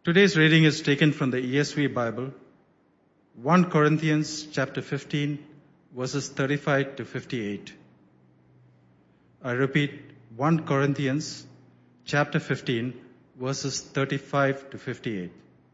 Today's reading is taken from the ESV Bible, 1 Corinthians chapter 15, verses 35 to 58. I repeat, 1 Corinthians chapter 15, verses 35 to 58.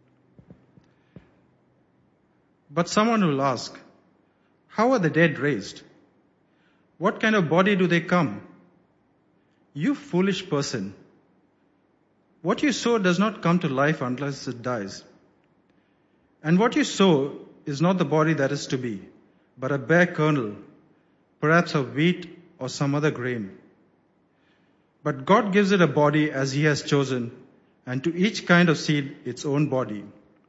But someone will ask, how are the dead raised? What kind of body do they come? You foolish person! What you sow does not come to life unless it dies. And what you sow is not the body that is to be, but a bare kernel, perhaps of wheat or some other grain. But God gives it a body as He has chosen, and to each kind of seed its own body.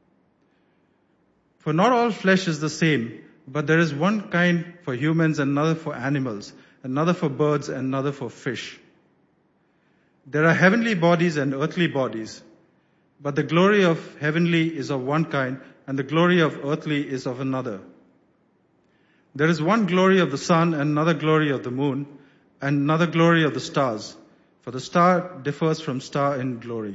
For not all flesh is the same, but there is one kind for humans, another for animals, another for birds, and another for fish. There are heavenly bodies and earthly bodies, but the glory of heavenly is of one kind, and the glory of earthly is of another. There is one glory of the sun, and another glory of the moon, and another glory of the stars, for the star differs from star in glory.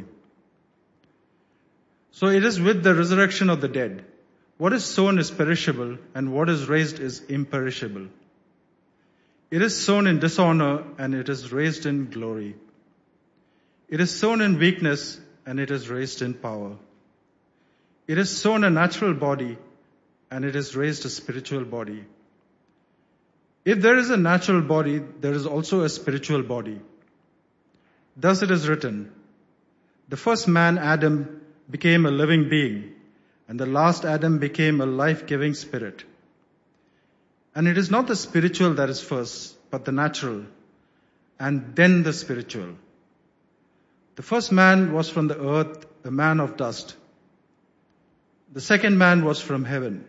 So it is with the resurrection of the dead. What is sown is perishable, and what is raised is imperishable. It is sown in dishonor, and it is raised in glory. It is sown in weakness, and it is raised in power. It is sown a natural body, and it is raised a spiritual body. If there is a natural body, there is also a spiritual body. Thus it is written, the first man, Adam, became a living being, and the last Adam became a life-giving spirit. And it is not the spiritual that is first, but the natural, and then the spiritual. The first man was from the earth, a man of dust. The second man was from heaven.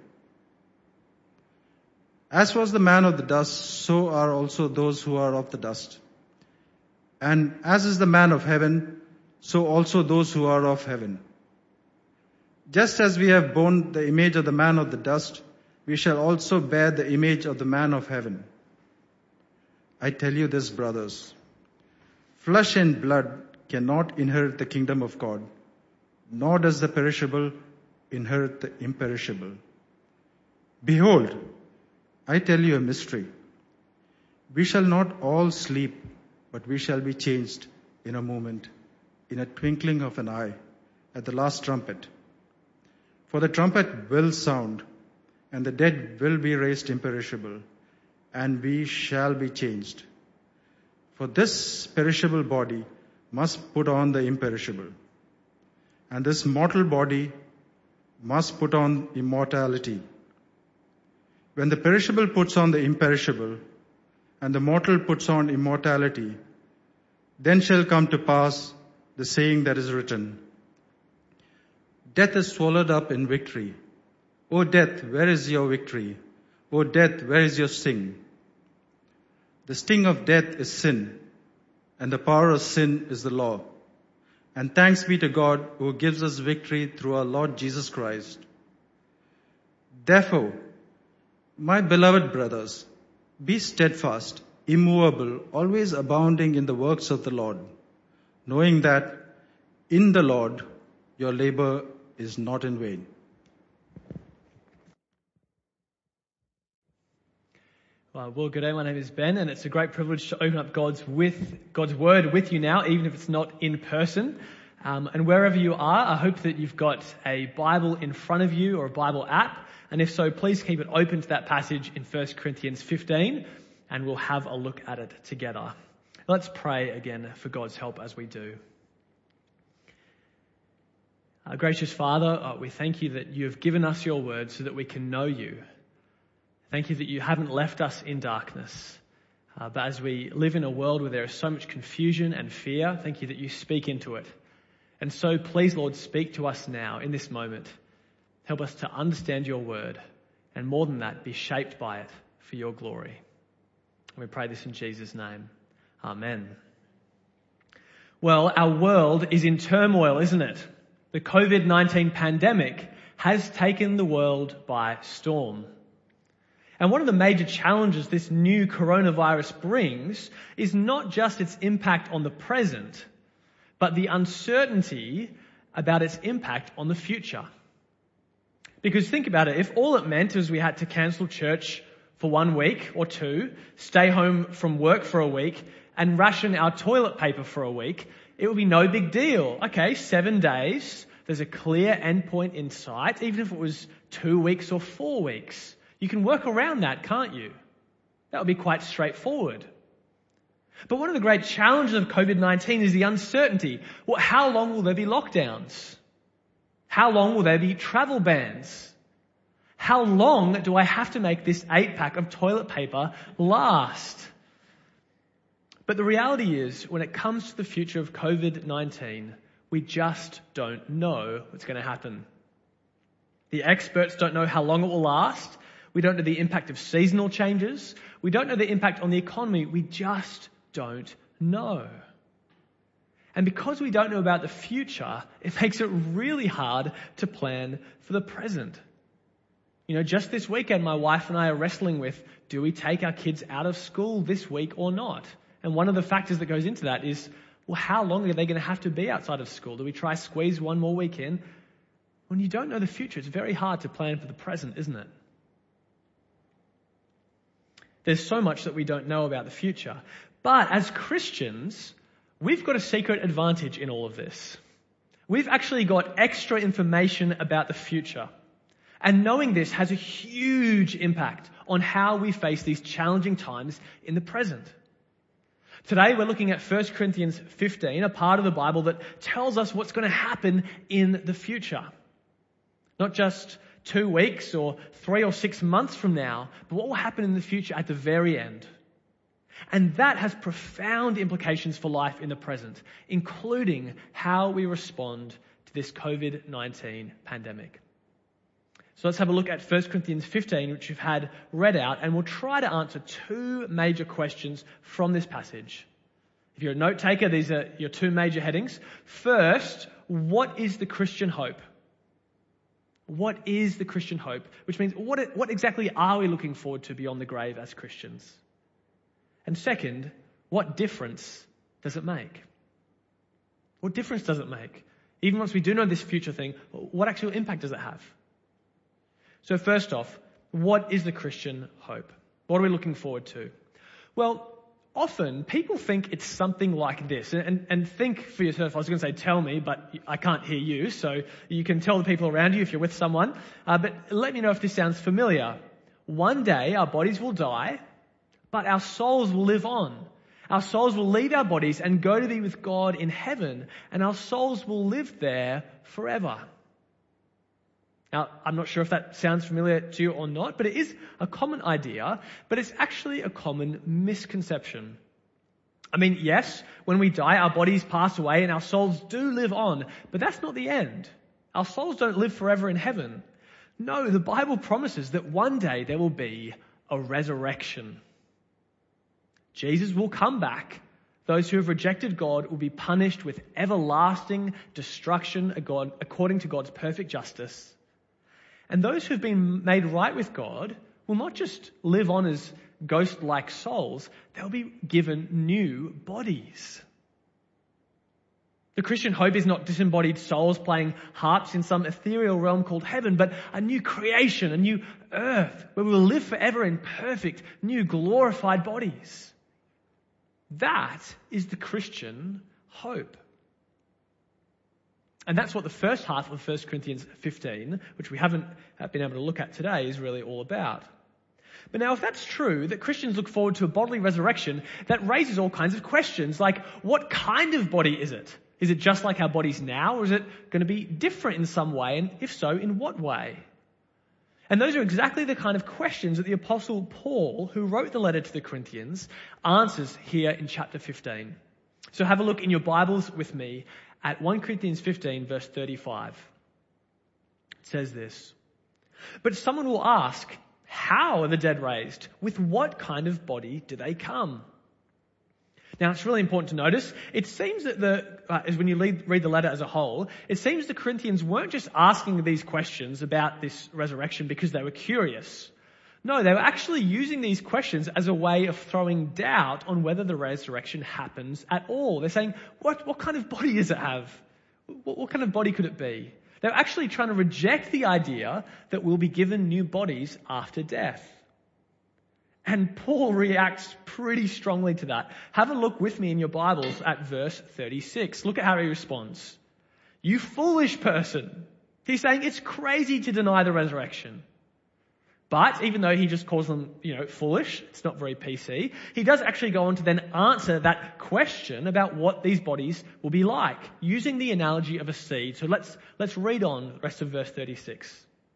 As was the man of the dust, so are also those who are of the dust. And as is the man of heaven, so also those who are of heaven. Just as we have borne the image of the man of the dust, we shall also bear the image of the man of heaven. I tell you this, brothers, flesh and blood cannot inherit the kingdom of God, nor does the perishable inherit the imperishable. Behold, I tell you a mystery. We shall not all sleep, but we shall be changed in a moment, in a twinkling of an eye, at the last trumpet. For the trumpet will sound, and the dead will be raised imperishable, and we shall be changed. For this perishable body must put on the imperishable, and this mortal body must put on immortality. When the perishable puts on the imperishable, and the mortal puts on immortality, then shall come to pass the saying that is written, death is swallowed up in victory. O death, where is your victory? O death, where is your sting? The sting of death is sin, and the power of sin is the law. And thanks be to God who gives us victory through our Lord Jesus Christ. Therefore, my beloved brothers, be steadfast, immovable, always abounding in the works of the Lord, knowing that in the Lord your labor is not in vain. Well, good day. My name is Ben, and it's a great privilege to open up God's Word with you now, even if it's not in person. And wherever you are, I hope that you've got a Bible in front of you or a Bible app. And if so, please keep it open to that passage in 1 Corinthians 15, and we'll have a look at it together. Let's pray again for God's help as we do. Gracious Father, we thank you that you have given us your word so that we can know you. Thank you that you haven't left us in darkness. But as we live in a world where there is so much confusion and fear, thank you that you speak into it. And so please, Lord, speak to us now in this moment. Help us to understand your word, and more than that, be shaped by it for your glory. And we pray this in Jesus' name. Amen. Well, our world is in turmoil, isn't it? The COVID-19 pandemic has taken the world by storm. And one of the major challenges this new coronavirus brings is not just its impact on the present, but the uncertainty about its impact on the future. Because think about it, if all it meant was we had to cancel church for 1 week or 2, stay home from work for a week, and ration our toilet paper for a week, it would be no big deal. Okay, 7 days, there's a clear endpoint in sight, even if it was 2 weeks or 4 weeks. You can work around that, can't you? That would be quite straightforward. But one of the great challenges of COVID-19 is the uncertainty. Well, how long will there be lockdowns? How long will there be travel bans? How long do I have to make this 8-pack of toilet paper last? But the reality is, when it comes to the future of COVID-19, we just don't know what's going to happen. The experts don't know how long it will last. We don't know the impact of seasonal changes. We don't know the impact on the economy. We just don't know. And because we don't know about the future, it makes it really hard to plan for the present. Just this weekend, my wife and I are wrestling with, do we take our kids out of school this week or not? And one of the factors that goes into that is, well, how long are they going to have to be outside of school? Do we try squeeze 1 more week in? When you don't know the future, it's very hard to plan for the present, isn't it? There's so much that we don't know about the future. But as Christians, we've got a secret advantage in all of this. We've actually got extra information about the future. And knowing this has a huge impact on how we face these challenging times in the present. Today we're looking at 1 Corinthians 15, a part of the Bible that tells us what's going to happen in the future. Not just 2 weeks or 3 or 6 months from now, but what will happen in the future at the very end. And that has profound implications for life in the present, including how we respond to this COVID-19 pandemic. So let's have a look at 1 Corinthians 15, which we've had read out, and we'll try to answer 2 major questions from this passage. If you're a note taker, these are your 2 major headings. First, what is the Christian hope? What is the Christian hope? Which means, what exactly are we looking forward to beyond the grave as Christians? And second, what difference does it make? What difference does it make? Even once we do know this future thing, what actual impact does it have? So first off, what is the Christian hope? What are we looking forward to? Well, often people think it's something like this. And think for yourself, I was going to say tell me, but I can't hear you, so you can tell the people around you if you're with someone. But let me know if this sounds familiar. One day our bodies will die, but our souls will live on. Our souls will leave our bodies and go to be with God in heaven, and our souls will live there forever. Now, I'm not sure if that sounds familiar to you or not, but it is a common idea, but it's actually a common misconception. I mean, yes, when we die, our bodies pass away and our souls do live on, but that's not the end. Our souls don't live forever in heaven. No, the Bible promises that one day there will be a resurrection. Jesus will come back. Those who have rejected God will be punished with everlasting destruction according to God's perfect justice. And those who have been made right with God will not just live on as ghost-like souls, they'll be given new bodies. The Christian hope is not disembodied souls playing harps in some ethereal realm called heaven, but a new creation, a new earth, where we will live forever in perfect, new, glorified bodies. That is the Christian hope. And that's what the first half of 1 Corinthians 15, which we haven't been able to look at today, is really all about. But now if that's true, that Christians look forward to a bodily resurrection, that raises all kinds of questions, like what kind of body is it? Is it just like our bodies now, or is it going to be different in some way? And if so, in what way? And those are exactly the kind of questions that the Apostle Paul, who wrote the letter to the Corinthians, answers here in chapter 15. So have a look in your Bibles with me at 1 Corinthians 15, verse 35. It says this: "But someone will ask, how are the dead raised? With what kind of body do they come?" Now, it's really important to notice, it seems that as when you read the letter as a whole, it seems the Corinthians weren't just asking these questions about this resurrection because they were curious. No, they were actually using these questions as a way of throwing doubt on whether the resurrection happens at all. They're saying, what kind of body does it have? What kind of body could it be? They're actually trying to reject the idea that we'll be given new bodies after death. And Paul reacts pretty strongly to that. Have a look with me in your Bibles at verse 36. Look at how he responds. You foolish person. He's saying it's crazy to deny the resurrection. But even though he just calls them, foolish, it's not very PC, he does actually go on to then answer that question about what these bodies will be like, using the analogy of a seed. So let's read on the rest of verse 36.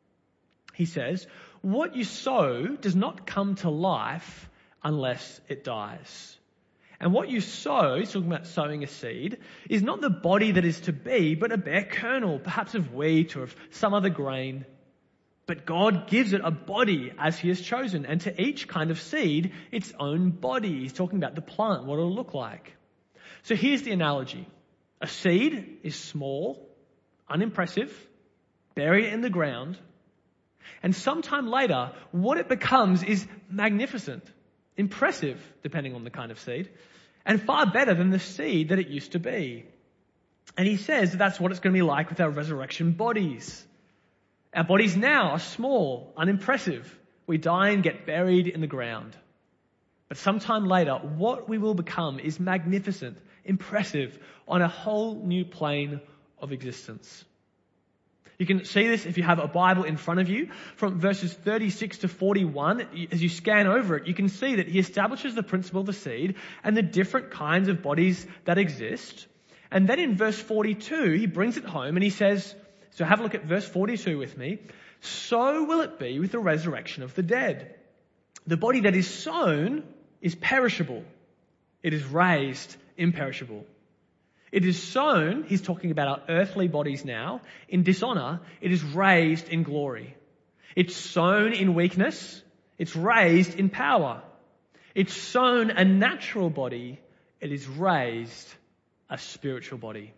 He says, what you sow does not come to life unless it dies. And what you sow, he's talking about sowing a seed, is not the body that is to be, but a bare kernel, perhaps of wheat or of some other grain. But God gives it a body as he has chosen, and to each kind of seed, its own body. He's talking about the plant, what it'll look like. So here's the analogy. A seed is small, unimpressive, bury it in the ground, and sometime later, what it becomes is magnificent, impressive, depending on the kind of seed, and far better than the seed that it used to be. And he says that that's what it's going to be like with our resurrection bodies. Our bodies now are small, unimpressive. We die and get buried in the ground. But sometime later, what we will become is magnificent, impressive, on a whole new plane of existence. You can see this if you have a Bible in front of you. From verses 36 to 41, as you scan over it, you can see that he establishes the principle of the seed and the different kinds of bodies that exist. And then in verse 42, he brings it home and he says, so have a look at verse 42 with me. So will it be with the resurrection of the dead. The body that is sown is perishable. It is raised imperishable. It is sown, he's talking about our earthly bodies now, in dishonor. It is raised in glory. It's sown in weakness. It's raised in power. It's sown a natural body. It is raised a spiritual body.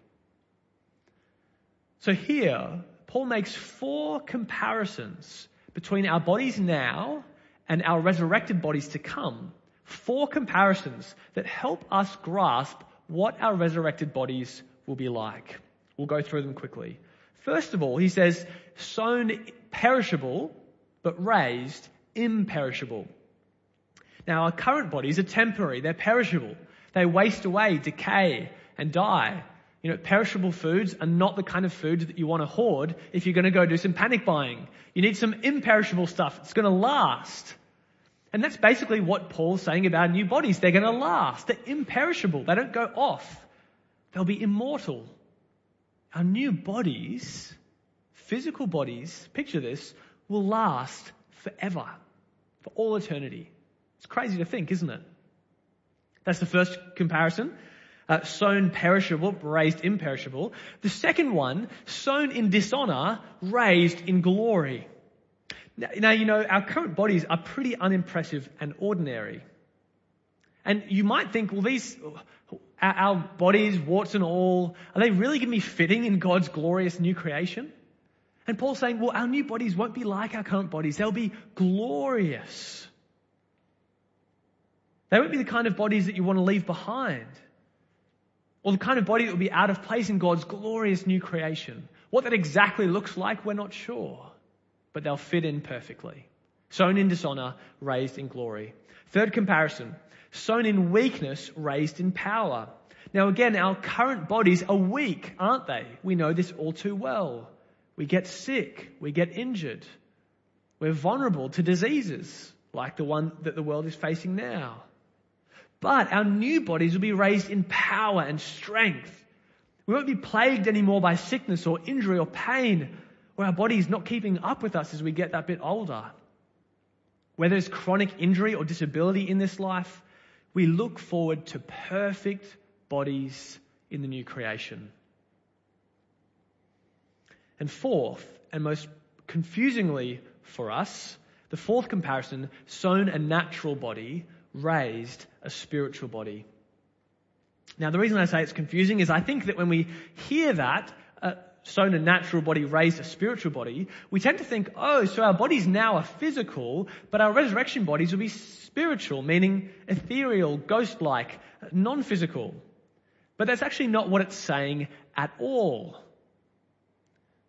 So here, Paul makes 4 comparisons between our bodies now and our resurrected bodies to come. 4 comparisons that help us grasp what our resurrected bodies will be like. We'll go through them quickly. First of all, he says, sown perishable, but raised imperishable. Now, our current bodies are temporary. They're perishable. They waste away, decay, and die. Perishable foods are not the kind of foods that you want to hoard if you're going to go do some panic buying. You need some imperishable stuff. It's going to last. And that's basically what Paul's saying about new bodies. They're going to last. They're imperishable. They don't go off. They'll be immortal. Our new bodies, physical bodies, picture this, will last forever, for all eternity. It's crazy to think, isn't it? That's the first comparison. Sown perishable, raised imperishable. The second one, sown in dishonor, raised in glory. Now, our current bodies are pretty unimpressive and ordinary. And you might think, well, our bodies, warts and all, are they really going to be fitting in God's glorious new creation? And Paul's saying, well, our new bodies won't be like our current bodies. They'll be glorious. They won't be the kind of bodies that you want to leave behind. Or the kind of body that will be out of place in God's glorious new creation. What that exactly looks like, we're not sure. But they'll fit in perfectly. Sown in dishonor, raised in glory. Third comparison. Sown in weakness, raised in power. Now again, our current bodies are weak, aren't they? We know this all too well. We get sick. We get injured. We're vulnerable to diseases like the one that the world is facing now. But our new bodies will be raised in power and strength. We won't be plagued anymore by sickness or injury or pain, or our bodies not keeping up with us as we get that bit older. Whether there's chronic injury or disability in this life, we look forward to perfect bodies in the new creation. And fourth, and most confusingly for us, the fourth comparison, sown a natural body, raised a spiritual body. Now, the reason I say it's confusing is I think that when we hear that, sown a natural body, raised a spiritual body, we tend to think, so our bodies now are physical, but our resurrection bodies will be spiritual, meaning ethereal, ghost-like, non-physical. But that's actually not what it's saying at all.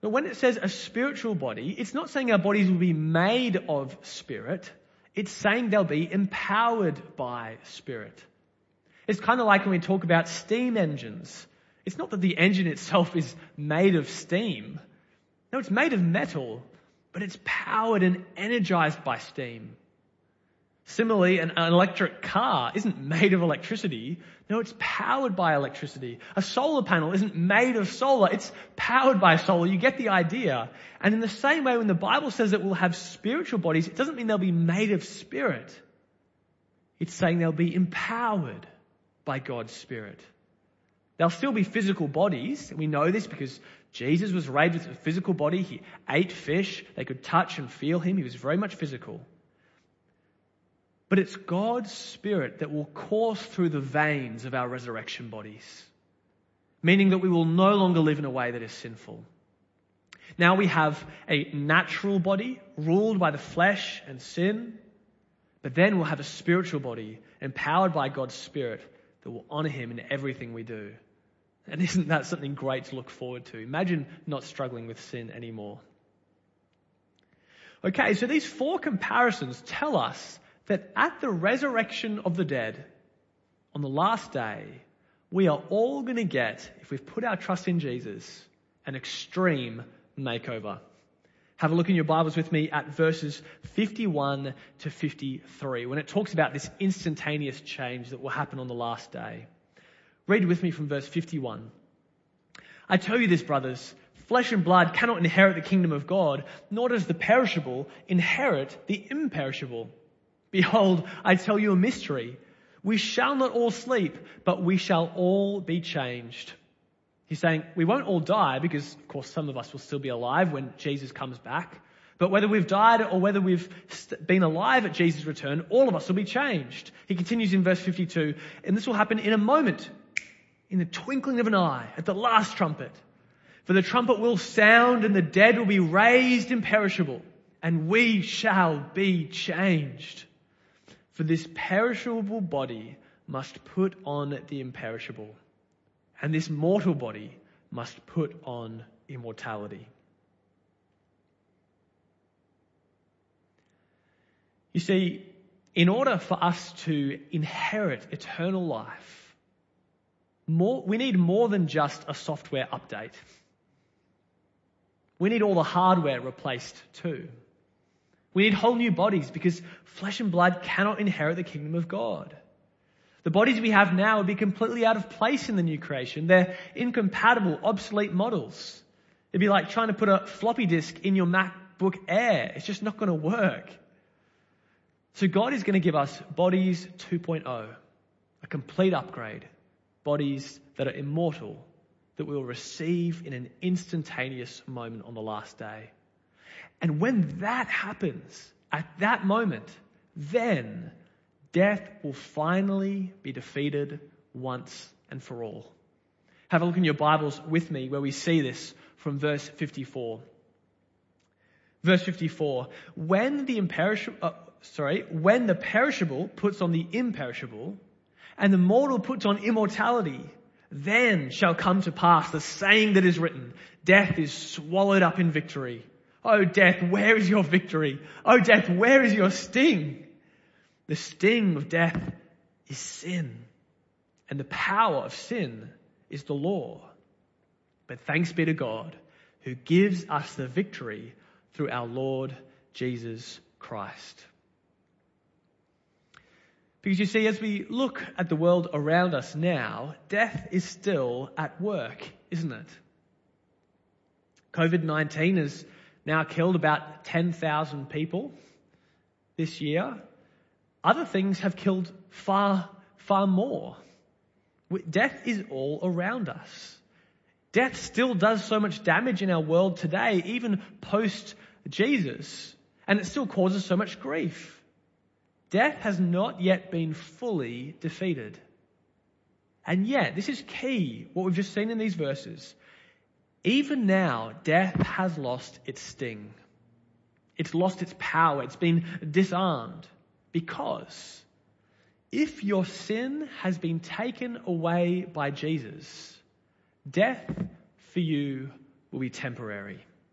But when it says a spiritual body, it's not saying our bodies will be made of spirit. It's saying they'll be empowered by spirit. It's kind of like when we talk about steam engines. It's not that the engine itself is made of steam. No, it's made of metal, but it's powered and energized by steam. Similarly, an electric car isn't made of electricity. No, it's powered by electricity. A solar panel isn't made of solar. It's powered by solar. You get the idea. And in the same way, when the Bible says that we'll have spiritual bodies, it doesn't mean they'll be made of spirit. It's saying they'll be empowered by God's Spirit. They'll still be physical bodies. We know this because Jesus was raised with a physical body. He ate fish. They could touch and feel him. He was very much physical. But it's God's Spirit that will course through the veins of our resurrection bodies, meaning that we will no longer live in a way that is sinful. Now we have a natural body ruled by the flesh and sin, but then we'll have a spiritual body empowered by God's Spirit that will honor him in everything we do. And isn't that something great to look forward to? Imagine not struggling with sin anymore. Okay, so these four comparisons tell us that at the resurrection of the dead, on the last day, we are all going to get, if we've put our trust in Jesus, an extreme makeover. Have a look in your Bibles with me at verses 51 to 53, when it talks about this instantaneous change that will happen on the last day. Read with me from verse 51. I tell you this, brothers, flesh and blood cannot inherit the kingdom of God, nor does the perishable inherit the imperishable. Behold, I tell you a mystery. We shall not all sleep, but we shall all be changed. He's saying we won't all die because, of course, some of us will still be alive when Jesus comes back. But whether we've died or whether we've been alive at Jesus' return, all of us will be changed. He continues in verse 52, and this will happen in a moment, in the twinkling of an eye, at the last trumpet. For the trumpet will sound and the dead will be raised imperishable, and we shall be changed. For this perishable body must put on the imperishable, and this mortal body must put on immortality. You see, in order for us to inherit eternal life, we need more than just a software update. We need all the hardware replaced too. We need whole new bodies because flesh and blood cannot inherit the kingdom of God. The bodies we have now would be completely out of place in the new creation. They're incompatible, obsolete models. It'd be like trying to put a floppy disk in your MacBook Air. It's just not going to work. So God is going to give us bodies 2.0, a complete upgrade, bodies that are immortal, that we will receive in an instantaneous moment on the last day. And when that happens, at that moment, then death will finally be defeated once and for all. Have a look in your Bibles with me where we see this from verse 54. Verse 54, when the perishable puts on the imperishable, and the mortal puts on immortality, then shall come to pass the saying that is written, death is swallowed up in victory. Oh death, where is your victory? Oh death, where is your sting? The sting of death is sin, and the power of sin is the law. But thanks be to God who gives us the victory through our Lord Jesus Christ. Because you see, as we look at the world around us now, death is still at work, isn't it? COVID-19 has now killed about 10,000 people this year. Other things have killed far, far more. Death is all around us. Death still does so much damage in our world today, even post-Jesus, and it still causes so much grief. Death has not yet been fully defeated. And yet, this is key, what we've just seen in these verses. Even now, death has lost its sting. It's lost its power. It's been disarmed. Because if your sin has been taken away by Jesus, death for you will be temporary.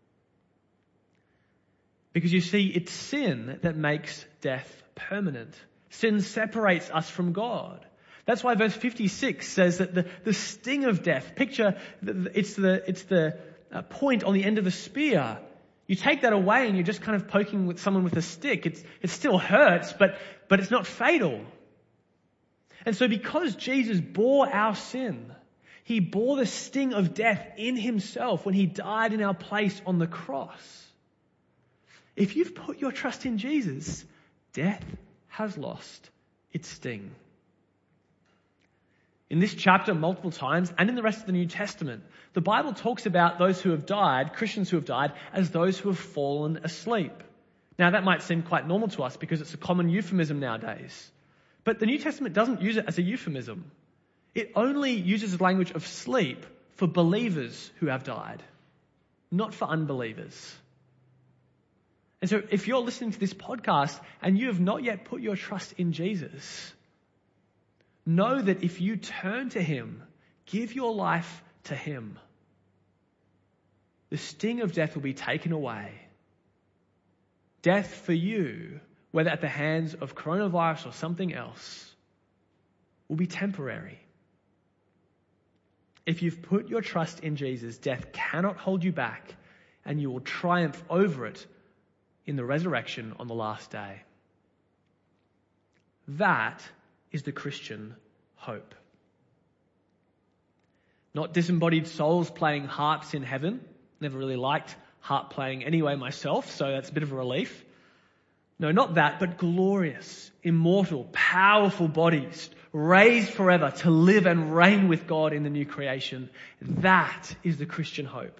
Because you see, it's sin that makes death permanent. Sin separates us from God. That's why verse 56 says that the sting of death, picture, it's the point on the end of the spear. You take that away and you're just kind of poking with someone with a stick. It still hurts, but it's not fatal. And so because Jesus bore our sin, he bore the sting of death in himself when he died in our place on the cross. If you've put your trust in Jesus, death has lost its sting. In this chapter, multiple times, and in the rest of the New Testament, the Bible talks about those who have died, Christians who have died, as those who have fallen asleep. Now, that might seem quite normal to us because it's a common euphemism nowadays. But the New Testament doesn't use it as a euphemism. It only uses the language of sleep for believers who have died, not for unbelievers. And so if you're listening to this podcast and you have not yet put your trust in Jesus, know that if you turn to him, give your life to him, the sting of death will be taken away. Death for you, whether at the hands of coronavirus or something else, will be temporary. If you've put your trust in Jesus, death cannot hold you back, and you will triumph over it in the resurrection on the last day. That is the Christian hope. Not disembodied souls playing harps in heaven. Never really liked harp playing anyway myself, so that's a bit of a relief. No, not that, but glorious, immortal, powerful bodies, raised forever to live and reign with God in the new creation. That is the Christian hope.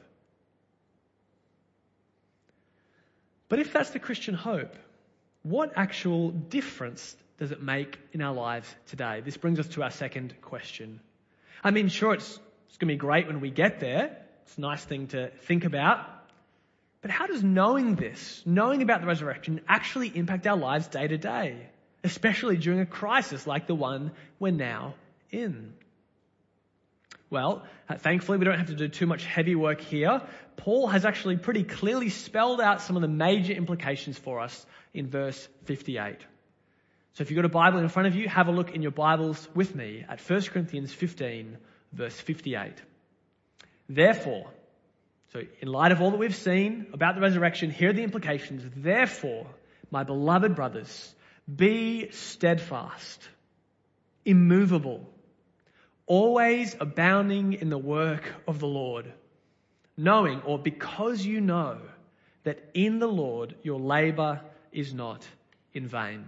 But if that's the Christian hope, what actual difference does it make in our lives today? This brings us to our second question. I mean, sure, it's going to be great when we get there. It's a nice thing to think about. But how does knowing this, knowing about the resurrection, actually impact our lives day to day, especially during a crisis like the one we're now in? Well, thankfully we don't have to do too much heavy work here. Paul has actually pretty clearly spelled out some of the major implications for us in verse 58. So if you've got a Bible in front of you, have a look in your Bibles with me at 1 Corinthians 15, verse 58. Therefore, so in light of all that we've seen about the resurrection, here are the implications. Therefore, my beloved brothers, be steadfast, immovable, always abounding in the work of the Lord, knowing, or because you know, that in the Lord your labor is not in vain.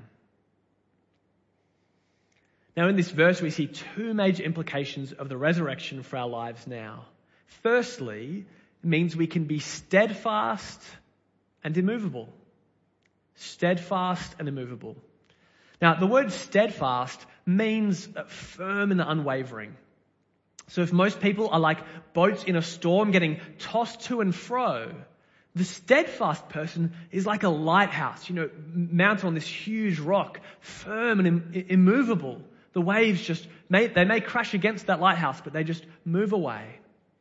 Now in this verse we see two major implications of the resurrection for our lives now. Firstly, it means we can be steadfast and immovable. Steadfast and immovable. Now the word steadfast means firm and unwavering. So if most people are like boats in a storm getting tossed to and fro, the steadfast person is like a lighthouse, mounted on this huge rock, firm and immovable. The waves they may crash against that lighthouse, but they just move away.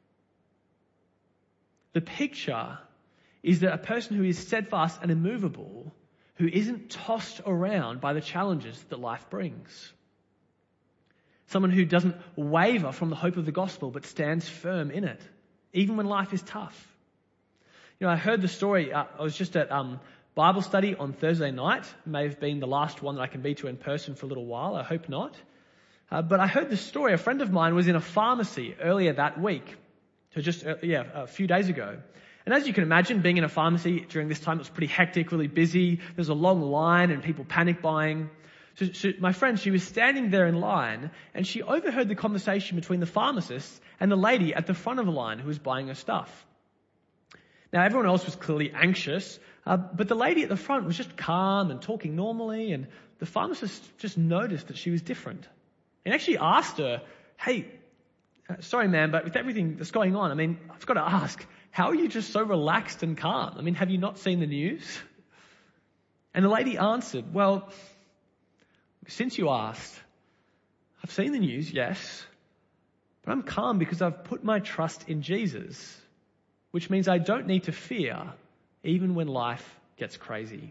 The picture is that a person who is steadfast and immovable, who isn't tossed around by the challenges that life brings. Someone who doesn't waver from the hope of the gospel, but stands firm in it, even when life is tough. I heard the story. I was just at Bible study on Thursday night. It may have been the last one that I can be to in person for a little while. I hope not. But I heard the story. A friend of mine was in a pharmacy earlier that week. So just, a few days ago. And as you can imagine, being in a pharmacy during this time, it was pretty hectic, really busy. There was a long line and people panic buying. So my friend, she was standing there in line and she overheard the conversation between the pharmacist and the lady at the front of the line who was buying her stuff. Now, everyone else was clearly anxious, but the lady at the front was just calm and talking normally, and the pharmacist just noticed that she was different. And actually asked her, hey, sorry ma'am, but with everything that's going on, I've got to ask, how are you just so relaxed and calm? Have you not seen the news? And the lady answered, well, since you asked, I've seen the news, yes, but I'm calm because I've put my trust in Jesus, which means I don't need to fear even when life gets crazy.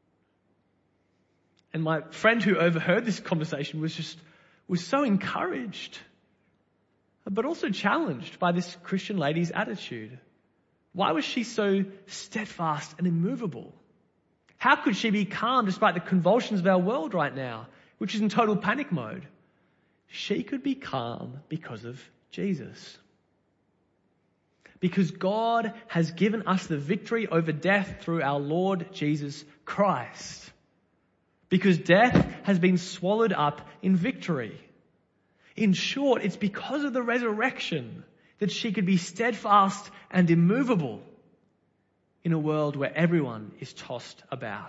And my friend who overheard this conversation was so encouraged, but also challenged by this Christian lady's attitude. Why was she so steadfast and immovable? How could she be calm despite the convulsions of our world right now, which is in total panic mode? She could be calm because of Jesus. Because God has given us the victory over death through our Lord Jesus Christ. Because death has been swallowed up in victory. In short, it's because of the resurrection that she could be steadfast and immovable in a world where everyone is tossed about.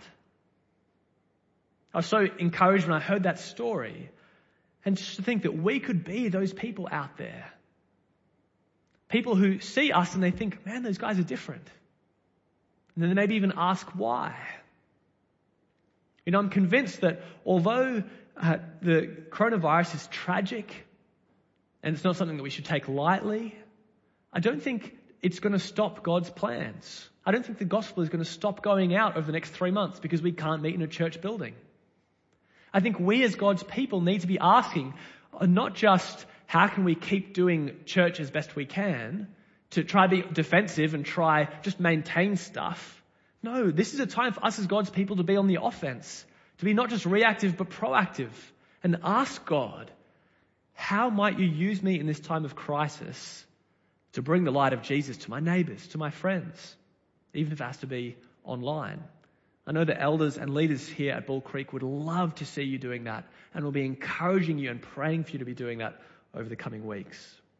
I was so encouraged when I heard that story, and just to think that we could be those people out there. People who see us and they think, man, those guys are different. And then they maybe even ask why. You know, I'm convinced that although the coronavirus is tragic and it's not something that we should take lightly, I don't think it's going to stop God's plans. I don't think the gospel is going to stop going out over the next 3 months because we can't meet in a church building. I think we as God's people need to be asking not just how can we keep doing church as best we can to try to be defensive and try just maintain stuff. No, this is a time for us as God's people to be on the offense, to be not just reactive but proactive and ask God, how might you use me in this time of crisis to bring the light of Jesus to my neighbours, to my friends, even if it has to be online? I know the elders and leaders here at Bull Creek would love to see you doing that and will be encouraging you and praying for you to be doing that over the coming weeks.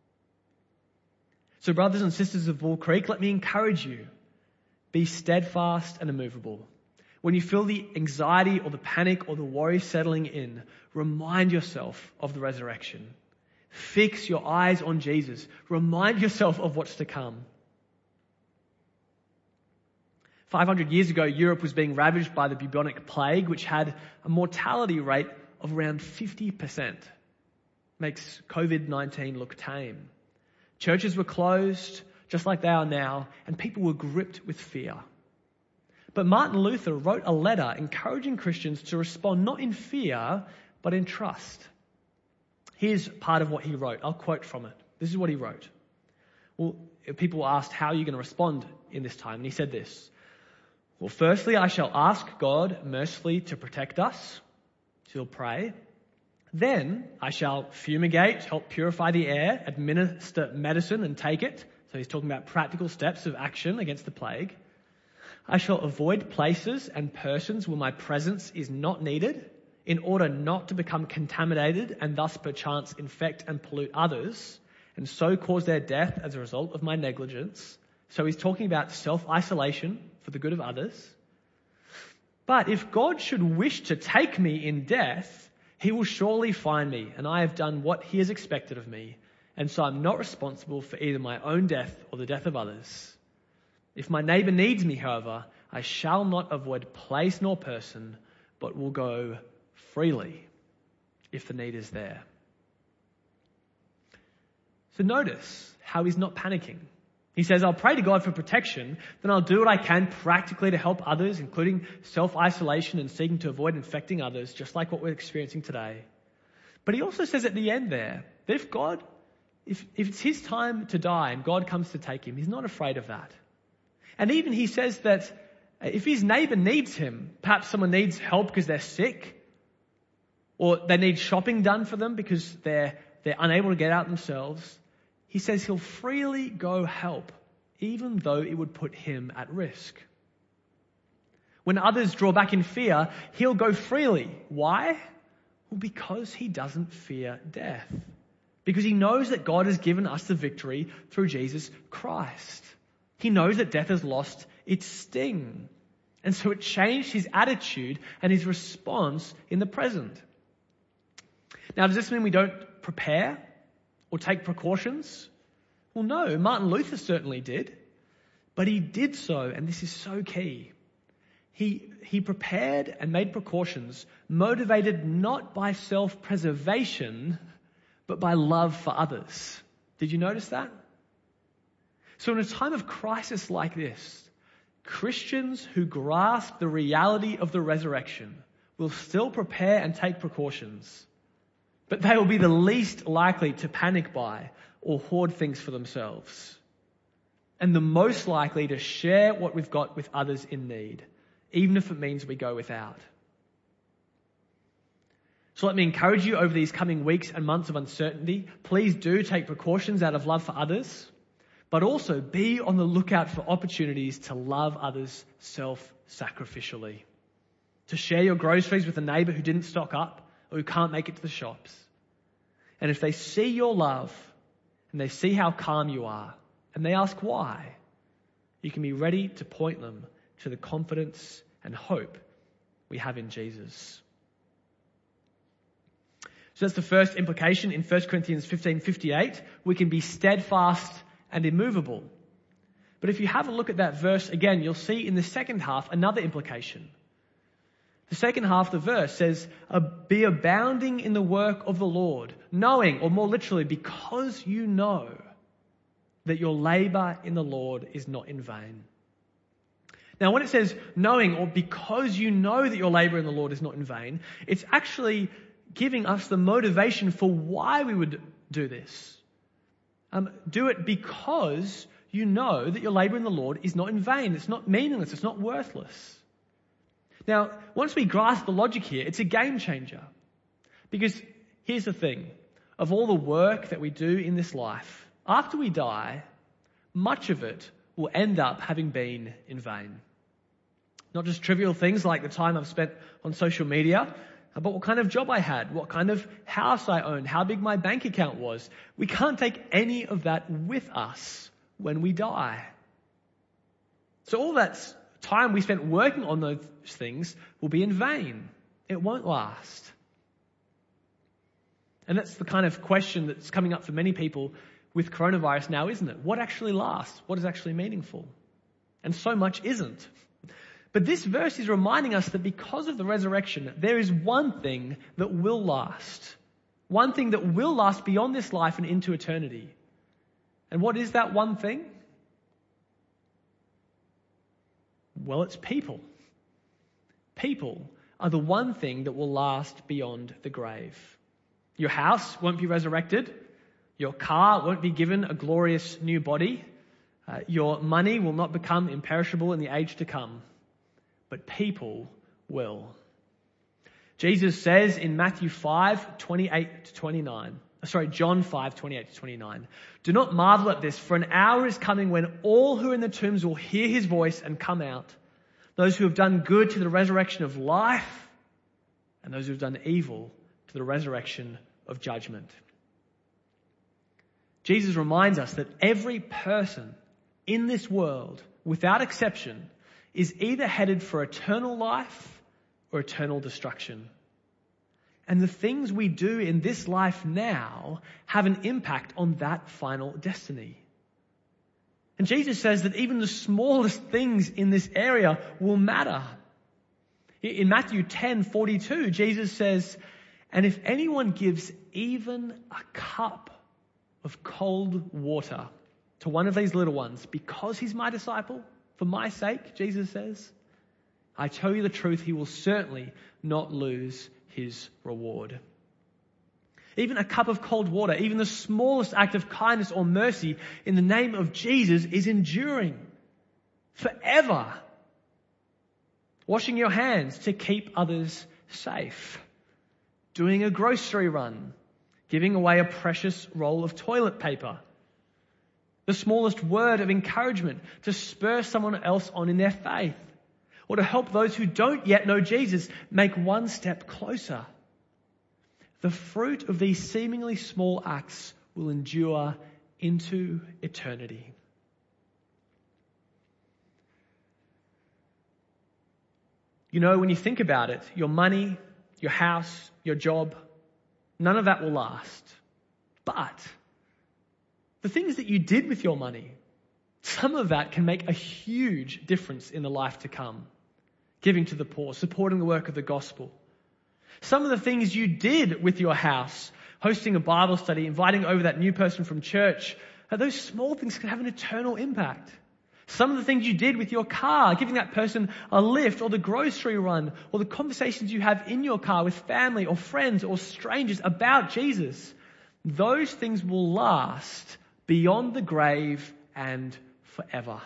So brothers and sisters of Bull Creek, let me encourage you. Be steadfast and immovable. When you feel the anxiety or the panic or the worry settling in, remind yourself of the resurrection. Fix your eyes on Jesus. Remind yourself of what's to come. 500 years ago, Europe was being ravaged by the bubonic plague, which had a mortality rate of around 50%. Makes COVID-19 look tame. Churches were closed, just like they are now, and people were gripped with fear. But Martin Luther wrote a letter encouraging Christians to respond not in fear, but in trust. Here's part of what he wrote. I'll quote from it. This is what he wrote. Well, people asked, how are you going to respond in this time? And he said this. Well, firstly, I shall ask God mercifully to protect us. So he'll pray. Then I shall fumigate, help purify the air, administer medicine and take it. So he's talking about practical steps of action against the plague. I shall avoid places and persons where my presence is not needed in order not to become contaminated and thus perchance infect and pollute others and so cause their death as a result of my negligence. So he's talking about self-isolation for the good of others. But if God should wish to take me in death, he will surely find me, and I have done what he has expected of me, and so I'm not responsible for either my own death or the death of others. If my neighbour needs me, however, I shall not avoid place nor person, but will go freely if the need is there. So notice how he's not panicking. He says, I'll pray to God for protection, then I'll do what I can practically to help others, including self-isolation and seeking to avoid infecting others, just like what we're experiencing today. But he also says at the end there, that if it's his time to die and God comes to take him, he's not afraid of that. And even he says that if his neighbour needs him, perhaps someone needs help because they're sick, or they need shopping done for them because they're unable to get out themselves, he says he'll freely go help, even though it would put him at risk. When others draw back in fear, he'll go freely. Why? Well, because he doesn't fear death. Because he knows that God has given us the victory through Jesus Christ. He knows that death has lost its sting. And so it changed his attitude and his response in the present. Now, does this mean we don't prepare or take precautions? Well, no, Martin Luther certainly did. But he did so, and this is so key. He prepared and made precautions motivated not by self-preservation, but by love for others. Did you notice that? So in a time of crisis like this, Christians who grasp the reality of the resurrection will still prepare and take precautions, but they will be the least likely to panic buy or hoard things for themselves, and the most likely to share what we've got with others in need, even if it means we go without. So let me encourage you over these coming weeks and months of uncertainty, please do take precautions out of love for others, but also be on the lookout for opportunities to love others self-sacrificially. To share your groceries with a neighbour who didn't stock up or who can't make it to the shops. And if they see your love and they see how calm you are and they ask why, you can be ready to point them to the confidence and hope we have in Jesus. So that's the first implication in 1 Corinthians 15:58. We can be steadfast and immovable. But if you have a look at that verse again, you'll see in the second half another implication. The second half of the verse says, be abounding in the work of the Lord, knowing, or more literally, because you know that your labour in the Lord is not in vain. Now, when it says knowing, or because you know that your labour in the Lord is not in vain, it's actually giving us the motivation for why we would do this. Do it because you know that your labour in the Lord is not in vain. It's not meaningless. It's not worthless. Now, once we grasp the logic here, it's a game changer. Because here's the thing. Of all the work that we do in this life, after we die, much of it will end up having been in vain. Not just trivial things like the time I've spent on social media, but what kind of job I had, what kind of house I owned, how big my bank account was. We can't take any of that with us when we die. So all that time we spent working on those things will be in vain. It won't last. And that's the kind of question that's coming up for many people with coronavirus now, isn't it? What actually lasts? What is actually meaningful? And so much isn't. But this verse is reminding us that because of the resurrection, there is one thing that will last. One thing that will last beyond this life and into eternity. And what is that one thing? Well, it's people. People are the one thing that will last beyond the grave. Your house won't be resurrected. Your car won't be given a glorious new body. Your money will not become imperishable in the age to come. But people will. Jesus says in Matthew 5:28-29, John 5:28-29, do not marvel at this, for an hour is coming when all who are in the tombs will hear his voice and come out. Those who have done good to the resurrection of life, and those who have done evil to the resurrection of judgment. Jesus reminds us that every person in this world, without exception, is either headed for eternal life or eternal destruction. And the things we do in this life now have an impact on that final destiny. And Jesus says that even the smallest things in this area will matter. In Matthew 10:42, Jesus says, and if anyone gives even a cup of cold water to one of these little ones because he's my disciple, for my sake, Jesus says, I tell you the truth, he will certainly not lose his reward. Even a cup of cold water, even the smallest act of kindness or mercy in the name of Jesus is enduring forever. Washing your hands to keep others safe. Doing a grocery run. Giving away a precious roll of toilet paper. The smallest word of encouragement to spur someone else on in their faith. Or to help those who don't yet know Jesus make one step closer. The fruit of these seemingly small acts will endure into eternity. You know, when you think about it, your money, your house, your job, none of that will last. But the things that you did with your money, some of that can make a huge difference in the life to come. Giving to the poor, supporting the work of the gospel. Some of the things you did with your house, hosting a Bible study, inviting over that new person from church, those small things can have an eternal impact. Some of the things you did with your car, giving that person a lift, or the grocery run, or the conversations you have in your car with family or friends or strangers about Jesus, those things will last beyond the grave and forever.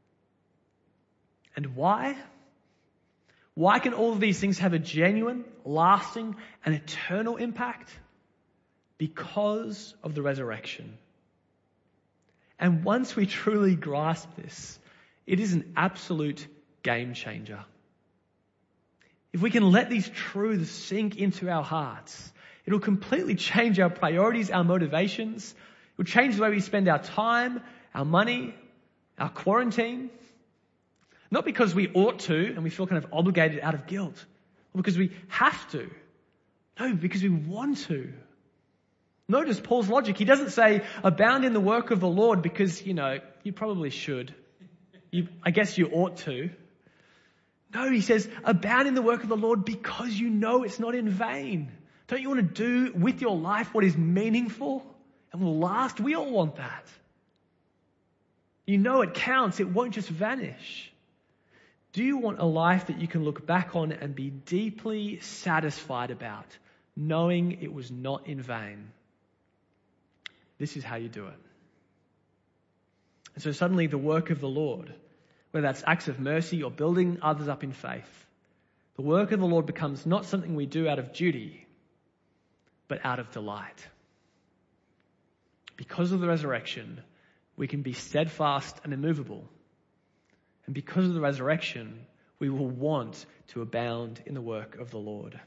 And why? Why can all of these things have a genuine, lasting, and eternal impact? Because of the resurrection. And once we truly grasp this, it is an absolute game changer. If we can let these truths sink into our hearts, it'll completely change our priorities, our motivations. It will change the way we spend our time, our money, our quarantine. Not because we ought to and we feel kind of obligated out of guilt, or because we have to. No, because we want to. Notice Paul's logic. He doesn't say, abound in the work of the Lord because, you probably should. I guess you ought to. No, he says, abound in the work of the Lord because you know it's not in vain. Don't you want to do with your life what is meaningful and will last? We all want that. You know it counts. It won't just vanish. Do you want a life that you can look back on and be deeply satisfied about, knowing it was not in vain? This is how you do it. And so suddenly the work of the Lord, whether that's acts of mercy or building others up in faith, the work of the Lord becomes not something we do out of duty, but out of delight. Because of the resurrection, we can be steadfast and immovable. And because of the resurrection, we will want to abound in the work of the Lord.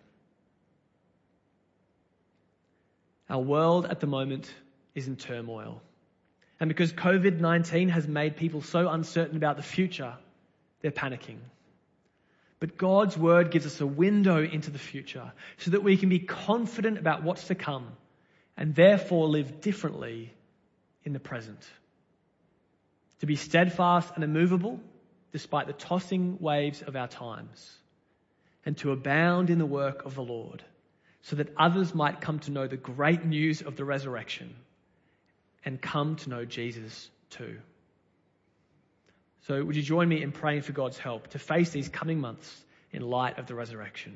Our world at the moment is in turmoil. And because COVID-19 has made people so uncertain about the future, they're panicking. But God's word gives us a window into the future so that we can be confident about what's to come and therefore live differently in the present. To be steadfast and immovable despite the tossing waves of our times, and to abound in the work of the Lord so that others might come to know the great news of the resurrection and come to know Jesus too. So would you join me in praying for God's help to face these coming months in light of the resurrection?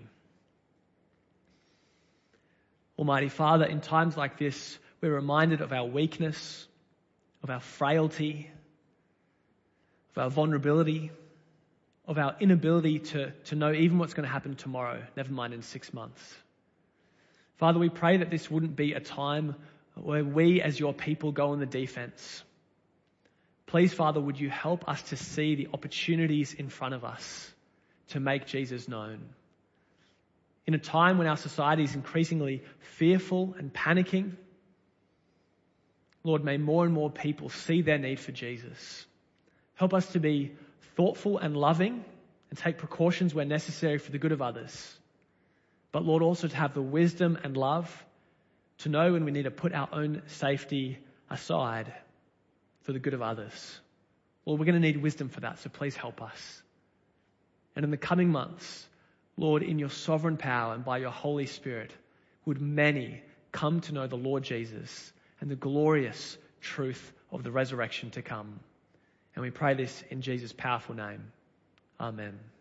Almighty Father, in times like this, we're reminded of our weakness, of our frailty, of our vulnerability, of our inability to know even what's going to happen tomorrow, never mind in 6 months. Father, we pray that this wouldn't be a time where we as your people go on the defense. Please, Father, would you help us to see the opportunities in front of us to make Jesus known? In a time when our society is increasingly fearful and panicking, Lord, may more and more people see their need for Jesus. Help us to be thoughtful and loving and take precautions where necessary for the good of others. But Lord, also to have the wisdom and love to know when we need to put our own safety aside for the good of others. Lord, we're going to need wisdom for that, so please help us. And in the coming months, Lord, in your sovereign power and by your Holy Spirit, would many come to know the Lord Jesus and the glorious truth of the resurrection to come. And we pray this in Jesus' powerful name. Amen.